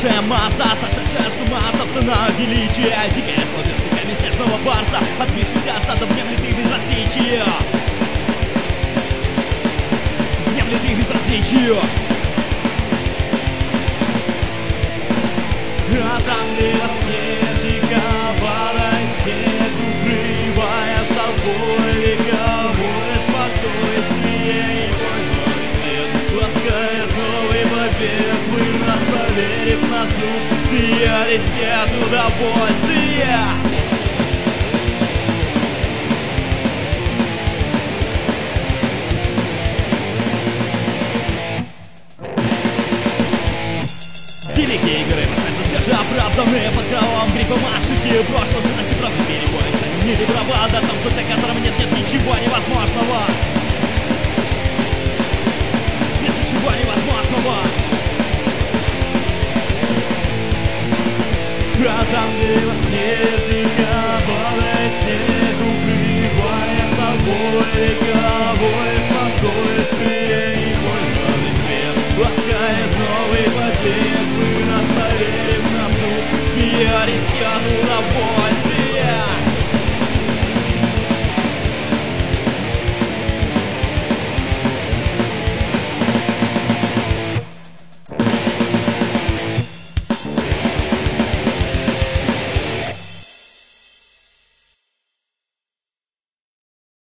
Высшая масса, сошедшая с ума, собственно, величие. Дикая шло стуками снежного барса, отбившийся стадом внемлет их безразличие. Внемлет их безразличие. А там, где во сне тихо падает снег, укрывая собой вековое спокойствие, и мой новый свет ласкает новый побег. Мы нас, проверив на зуб, сияли все от удовольствия. Великие игры все же оправданные под кровавым грифом ошибки прошлого, иначе правда перебоится. Мили бравада, там что для которого нет ничего невозможного. Нет ничего невозможного. А там, где во сне тихо падает снег, укрывая собой вековой